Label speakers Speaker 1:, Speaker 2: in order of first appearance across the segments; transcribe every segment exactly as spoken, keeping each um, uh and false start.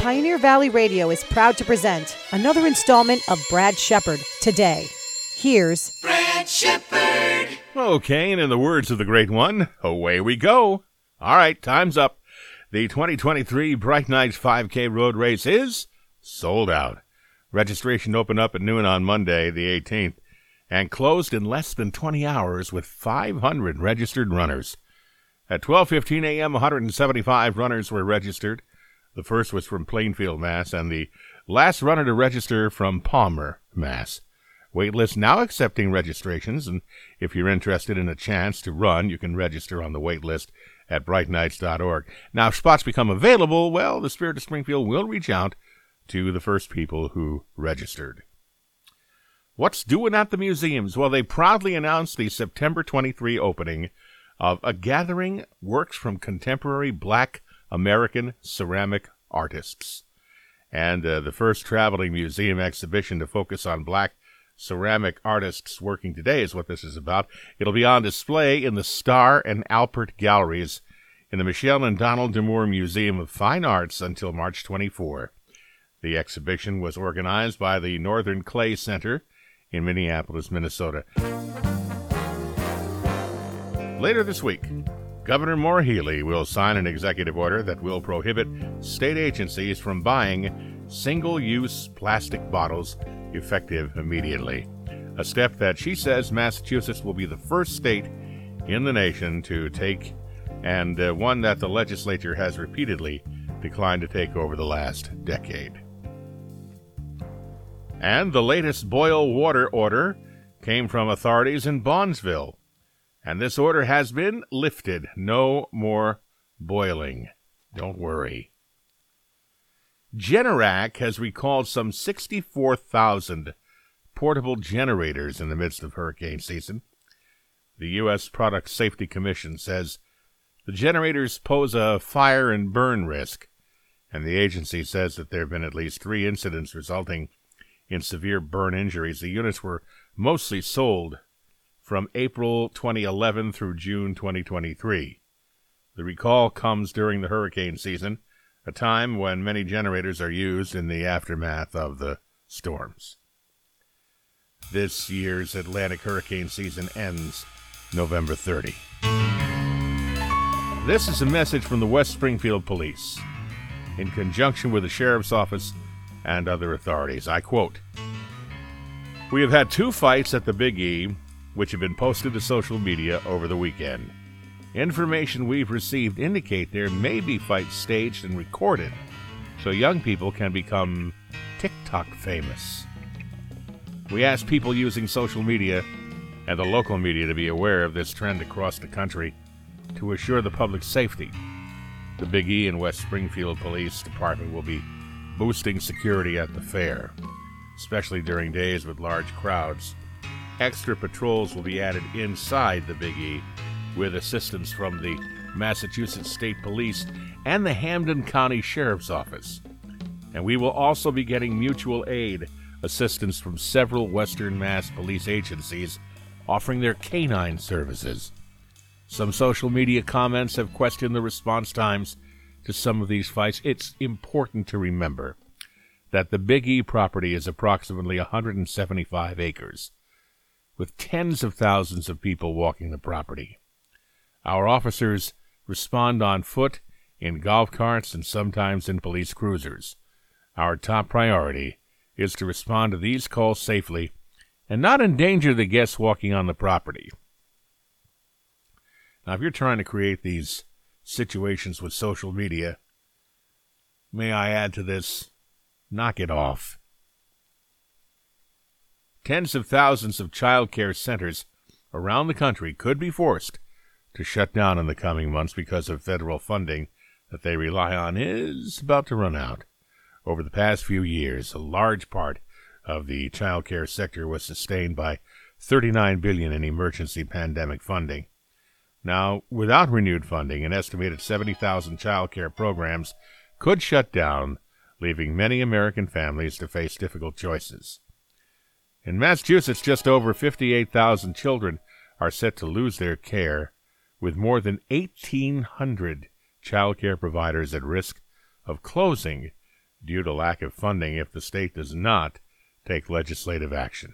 Speaker 1: Pioneer Valley Radio is proud to present another installment of Brad Shepard Today. Here's
Speaker 2: Brad Shepard.
Speaker 3: Okay, and in the words of the great one, away we go. All right, time's up. The twenty twenty-three Bright Nights five K road race is sold out. Registration opened up at noon on Monday, the eighteenth, and closed in less than twenty hours with five hundred registered runners. At twelve fifteen a.m., one hundred seventy-five runners were registered. The first was from Plainfield, Mass., and the last runner to register from Palmer, Mass. Waitlist now accepting registrations, and if you're interested in a chance to run, you can register on the waitlist at bright nights dot org. Now, if spots become available, well, the Spirit of Springfield will reach out to the first people who registered. What's doing at the museums? Well, they proudly announced the September twenty-third opening of A Gathering Works from Contemporary Black American Ceramic Artists. And uh, the first traveling museum exhibition to focus on black ceramic artists working today is what this is about. It'll be on display in the Starr and Alpert Galleries in the Michelle and Donald Demore Museum of Fine Arts until March twenty-fourth. The exhibition was organized by the Northern Clay Center in Minneapolis, Minnesota. Later this week, Governor Maura Healey will sign an executive order that will prohibit state agencies from buying single-use plastic bottles effective immediately, a step that she says Massachusetts will be the first state in the nation to take, and uh, one that the legislature has repeatedly declined to take over the last decade. And the latest boil water order came from authorities in Bondsville, and this order has been lifted. No more boiling. Don't worry. Generac has recalled some sixty-four thousand portable generators in the midst of hurricane season. The U S Product Safety Commission says the generators pose a fire and burn risk, and the agency says that there have been at least three incidents resulting in severe burn injuries. The units were mostly sold from April twenty eleven through June twenty twenty-three. The recall comes during the hurricane season, a time when many generators are used in the aftermath of the storms. This year's Atlantic hurricane season ends November thirtieth. This is a message from the West Springfield Police, in conjunction with the Sheriff's Office and other authorities. I quote, "We have had two fights at the Big E, which have been posted to social media over the weekend. Information we've received indicate there may be fights staged and recorded, so young people can become TikTok famous. We ask people using social media and the local media to be aware of this trend across the country to assure the public's safety. The Big E and West Springfield Police Department will be boosting security at the fair, especially during days with large crowds. Extra patrols will be added inside the Big E with assistance from the Massachusetts State Police and the Hampden County Sheriff's Office. And we will also be getting mutual aid assistance from several Western Mass police agencies offering their canine services. Some social media comments have questioned the response times to some of these fights. It's important to remember that the Big E property is approximately one hundred seventy-five acres, with tens of thousands of people walking the property. Our officers respond on foot, in golf carts, and sometimes in police cruisers. Our top priority is to respond to these calls safely and not endanger the guests walking on the property." Now, if you're trying to create these situations with social media, may I add to this, knock it off. Tens of thousands of child care centers around the country could be forced to shut down in the coming months because of federal funding that they rely on is about to run out. Over the past few years, a large part of the child care sector was sustained by thirty-nine billion dollars in emergency pandemic funding. Now, without renewed funding, an estimated seventy thousand child care programs could shut down, leaving many American families to face difficult choices. In Massachusetts, just over fifty-eight thousand children are set to lose their care, with more than eighteen hundred child care providers at risk of closing due to lack of funding if the state does not take legislative action.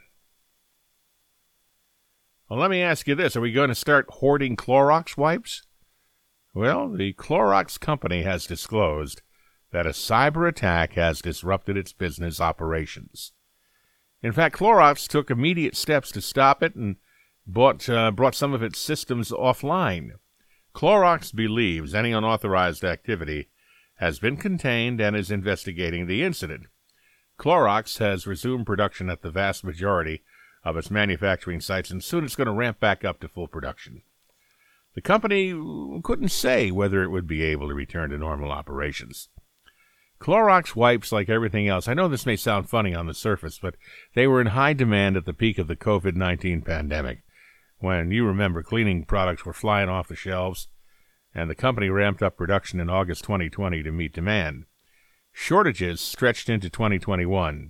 Speaker 3: Well, let me ask you this. Are we going to start hoarding Clorox wipes? Well, the Clorox company has disclosed that a cyber attack has disrupted its business operations. In fact, Clorox took immediate steps to stop it and bought, uh, brought some of its systems offline. Clorox believes any unauthorized activity has been contained and is investigating the incident. Clorox has resumed production at the vast majority of its manufacturing sites, and soon it's going to ramp back up to full production. The company couldn't say whether it would be able to return to normal operations. Clorox wipes, like everything else, I know this may sound funny on the surface, but they were in high demand at the peak of the covid nineteen pandemic, when, you remember, cleaning products were flying off the shelves, and the company ramped up production in August twenty twenty to meet demand. Shortages stretched into twenty twenty-one.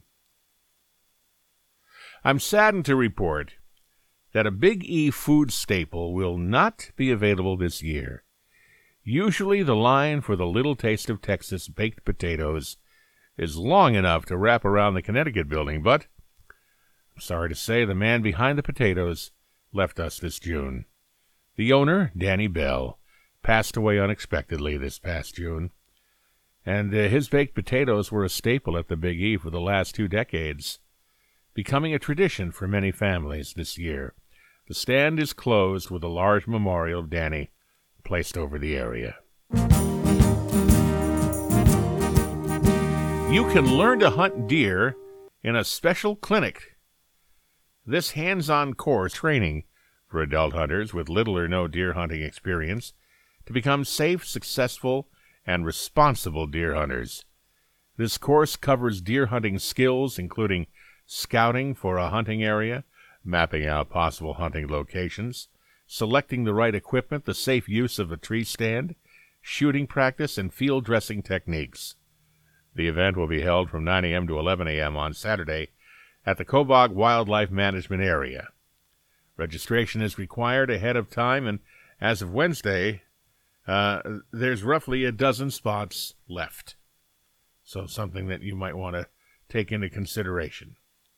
Speaker 3: I'm saddened to report that a Big E food staple will not be available this year. Usually the line for the Little Taste of Texas baked potatoes is long enough to wrap around the Connecticut building, but I'm sorry to say the man behind the potatoes left us this June. The owner, Danny Bell, passed away unexpectedly this past June, and uh, his baked potatoes were a staple at the Big E for the last two decades, becoming a tradition for many families this year. The stand is closed with a large memorial of Danny placed over the area. You can learn to hunt deer in a special clinic. This hands-on course training for adult hunters with little or no deer hunting experience to become safe, successful, and responsible deer hunters. This course covers deer hunting skills, including scouting for a hunting area, mapping out possible hunting locations, selecting the right equipment, the safe use of a tree stand, shooting practice, and field dressing techniques. The event will be held from nine a.m. to eleven a.m. on Saturday at the Kobog Wildlife Management Area. Registration is required ahead of time, and as of Wednesday, uh, there's roughly a dozen spots left. So something that you might want to take into consideration.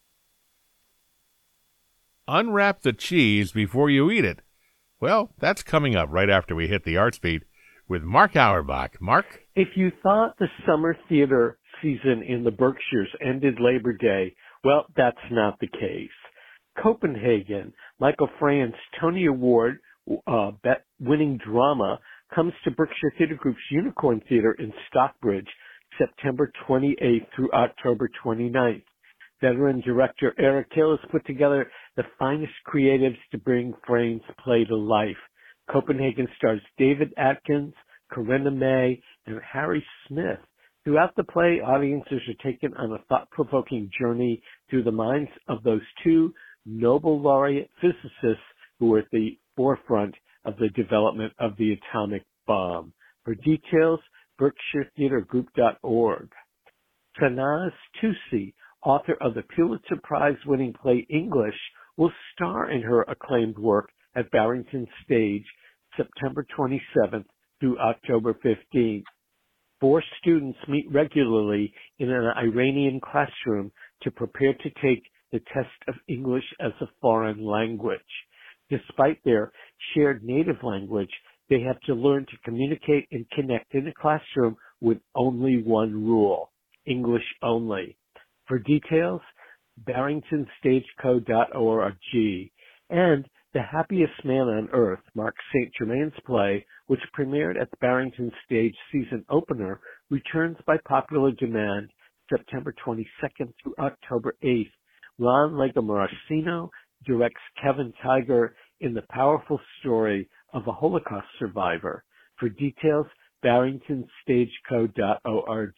Speaker 3: Unwrap the cheese before you eat it. Well, that's coming up right after we hit the Arts Beat with Mark Auerbach. Mark?
Speaker 4: If you thought the summer theater season in the Berkshires ended Labor Day, well, that's not the case. Copenhagen, Michael Frayn's Tony Award uh, winning drama comes to Berkshire Theater Group's Unicorn Theater in Stockbridge, September twenty-eighth through October twenty-ninth. Veteran director Eric Hill has put together the finest creatives to bring Frayn's play to life. Copenhagen stars David Atkins, Corinna May, and Harry Smith. Throughout the play, audiences are taken on a thought-provoking journey through the minds of those two Nobel laureate physicists who were at the forefront of the development of the atomic bomb. For details, berkshire theater group dot org. Tanaz Tusi, author of the Pulitzer Prize-winning play English, will star in her acclaimed work at Barrington Stage September twenty-seventh through October fifteenth. Four students meet regularly in an Iranian classroom to prepare to take the test of English as a foreign language. Despite their shared native language, they have to learn to communicate and connect in a classroom with only one rule: English only. For details, barrington stage co dot org. And The Happiest Man on Earth, Mark Saint Germain's play, which premiered at the Barrington Stage season opener, returns by popular demand September twenty-second through October eighth. Ron Legomorosino directs Kevin Tiger in the powerful story of a Holocaust survivor. For details, barrington stage co dot org.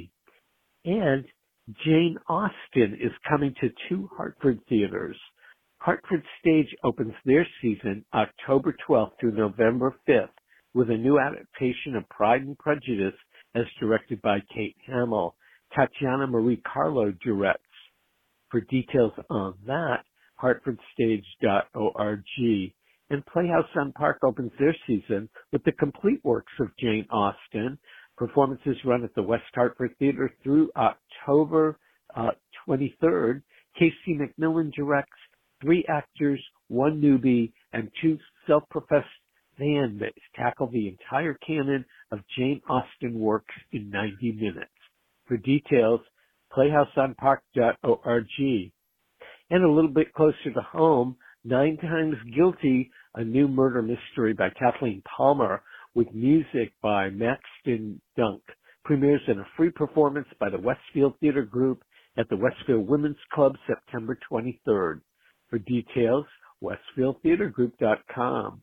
Speaker 4: And Jane Austen is coming to two Hartford theaters. Hartford Stage opens their season October twelfth through November fifth with a new adaptation of Pride and Prejudice as directed by Kate Hamill. Tatiana Marie Carlo directs. For details on that, hartford stage dot org. And Playhouse on Park opens their season with the complete works of Jane Austen. Performances run at the West Hartford Theater through October uh, twenty-third. Casey McMillan directs. Three actors, one newbie, and two self-professed fanboys tackle the entire canon of Jane Austen works in ninety minutes. For details, playhouse on park dot org. And a little bit closer to home, Nine Times Guilty, a new murder mystery by Kathleen Palmer with music by Maxton Dunk, premieres in a free performance by the Westfield Theater Group at the Westfield Women's Club September twenty-third. For details, westfield theater group dot com.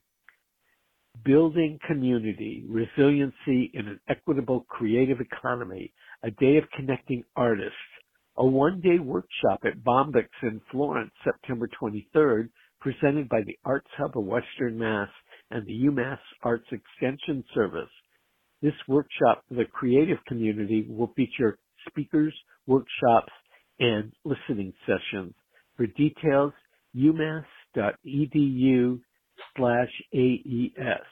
Speaker 4: Building Community, Resiliency in an Equitable Creative Economy, a day of connecting artists. A one-day workshop at Bombyx in Florence, September twenty-third, presented by the Arts Hub of Western Mass and the UMass Arts Extension Service. This workshop for the creative community will feature speakers, workshops, and listening sessions. For details, umass dot e d u slash A E S.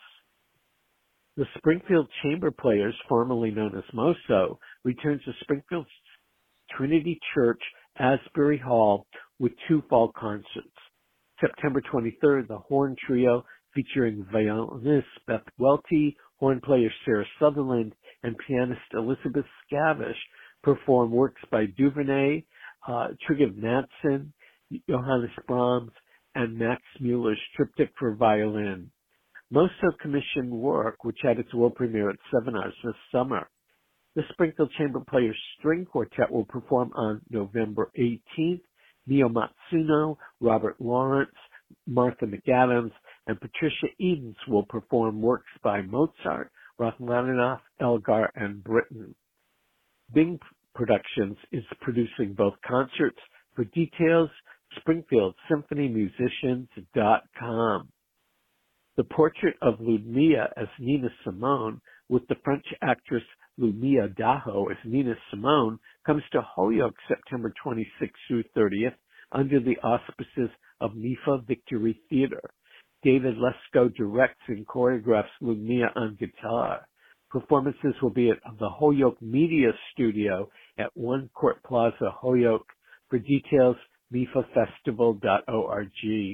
Speaker 4: The Springfield Chamber Players, formerly known as MOSO, returns to Springfield's Trinity Church, Asbury Hall, with two fall concerts. September twenty-third, the Horn Trio, featuring violinist Beth Welty, horn player Sarah Sutherland, and pianist Elizabeth Scavish, perform works by Duvernay, uh, Triglav Madsen, Johannes Brahms, and Max Muller's Triptych for Violin. MOSO commissioned work, which had its world premiere at Seminars this summer. The Springfield Chamber Players String Quartet will perform on November eighteenth. Mio Matsuno, Robert Lawrence, Martha McAdams, and Patricia Edens will perform works by Mozart, Rachmaninoff, Elgar, and Britten. Bing Productions is producing both concerts. For details, springfield symphony musicians dot com. The portrait of Ludmilla as Nina Simone, with the French actress Ludmilla Daho as Nina Simone, comes to Holyoke September twenty-sixth through thirtieth under the auspices of N I F A Victory Theater. David Lesko directs and choreographs Ludmilla on guitar. Performances will be at the Holyoke Media Studio at One Court Plaza, Holyoke. For details, N I F A festival dot org.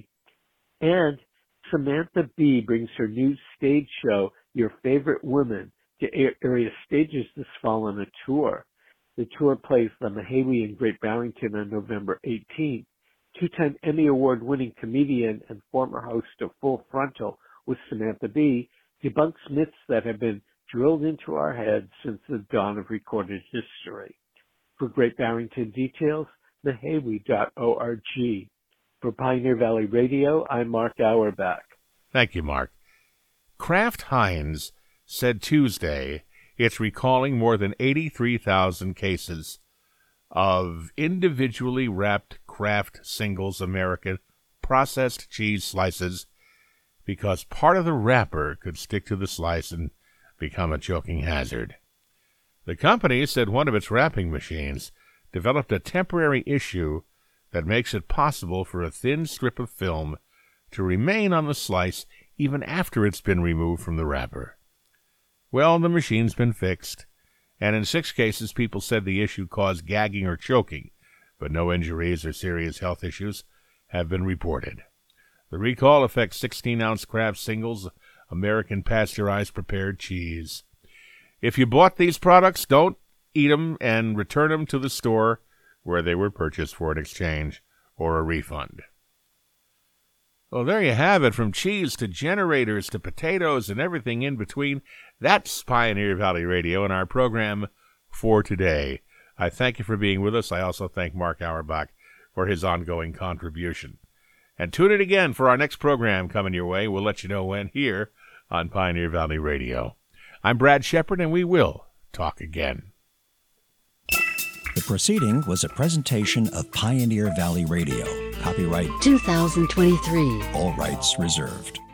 Speaker 4: And Samantha Bee brings her new stage show, Your Favorite Women, to area stages this fall on a tour. The tour plays the Mahawi in Great Barrington on November eighteenth. Two-time Emmy Award-winning comedian and former host of Full Frontal with Samantha Bee debunks myths that have been drilled into our heads since the dawn of recorded history. For Great Barrington details, mahawi dot org. For Pioneer Valley Radio, I'm Mark Auerbach.
Speaker 3: Thank you, Mark. Kraft Heinz said Tuesday it's recalling more than eighty-three thousand cases of individually wrapped Kraft Singles American processed cheese slices because part of the wrapper could stick to the slice and become a choking hazard. The company said one of its wrapping machines developed a temporary issue that makes it possible for a thin strip of film to remain on the slice even after it's been removed from the wrapper. Well, the machine's been fixed, and in six cases people said the issue caused gagging or choking, but no injuries or serious health issues have been reported. The recall affects sixteen-ounce Kraft Singles American pasteurized prepared cheese. If you bought these products, don't eat them and return them to the store where they were purchased for an exchange or a refund. Well, there you have it. From cheese to generators to potatoes and everything in between. That's Pioneer Valley Radio and our program for today. I thank you for being with us. I also thank Mark Auerbach for his ongoing contribution. And tune in again for our next program coming your way. We'll let you know when here on Pioneer Valley Radio. I'm Brad Shepard, and we will talk again.
Speaker 5: The proceeding was a presentation of Pioneer Valley Radio. Copyright
Speaker 6: two thousand twenty-three.
Speaker 5: All rights reserved.